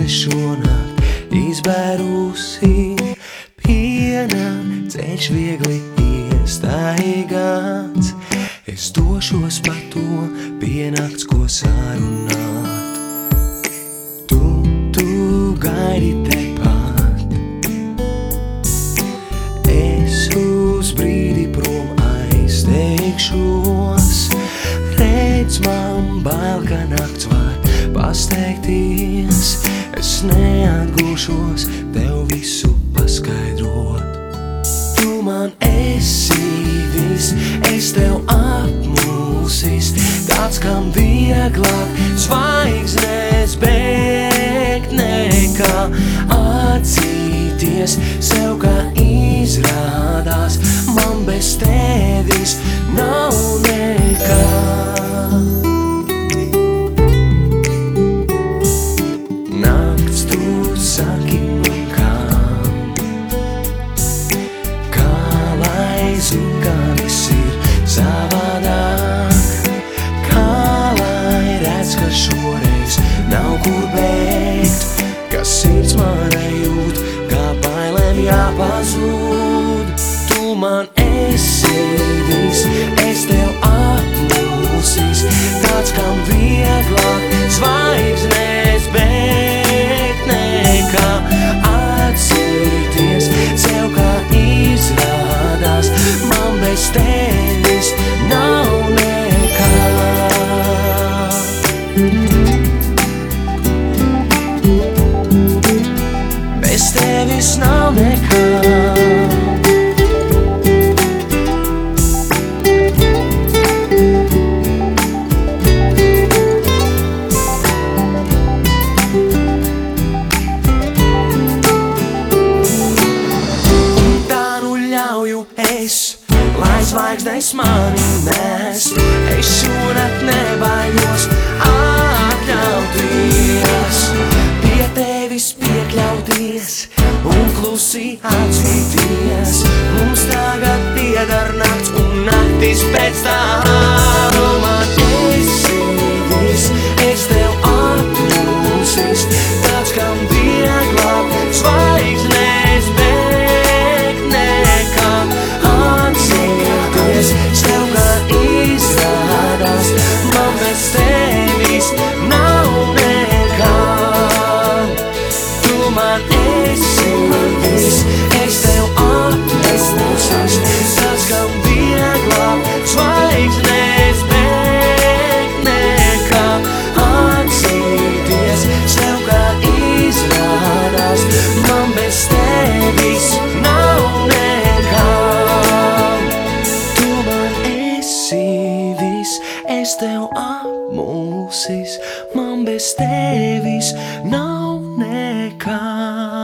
šonakt izbērusi piena, ceļš viegli iestaigāts. Es došos pa to pienākts, ko sarunāt. Tu gaidi tepat, es uz brīdi prom aizteikšos. Redz, man bail, ka nakts var pasteikties. Es neatgūšos tev visu paskaidrot. Tu man esi viss, es tev apmulsis, tāds, kam vieglāk zvaigznes bēgt nekā atzīties sev, kā izrādās, man bez tevis nav nekā. Nakts, tu saki man kā lai zin, kā viss ir savādāk, kā lai redz, ka šoreiz nav kur bēgt, ka sirds mana jūt, kā bailēm jāpazūd. Tu man esi viss, es tev apmulsis, tāds, kam vieglāk zvaigznes bēgt nekā atzīties sev, kā izrādās, man bez tevis nav nekā. Bez tevis nav nekā. Lai zvaigznes mani nes, es šonakt nebaidos atļauties pie tevis piekļauties un klusi atzīties. Mums tagad pieder nakts un naktis pēc tam. Tu man esi viss, es tev apmulsis, tāds, kam vieglāk zvaigznes bēgt nekā atzīties sev, kā izrādās, man bez tevis nav nekā. Tu man esi viss, es tev apmulsis, tāds, kam vieglāk zvaigznes bēgt nekā atzīties sev, kā izrādās, man bez tevis nav nekā. Tu man esi viss, es tev apmulsis, man bez tevis nav nekā.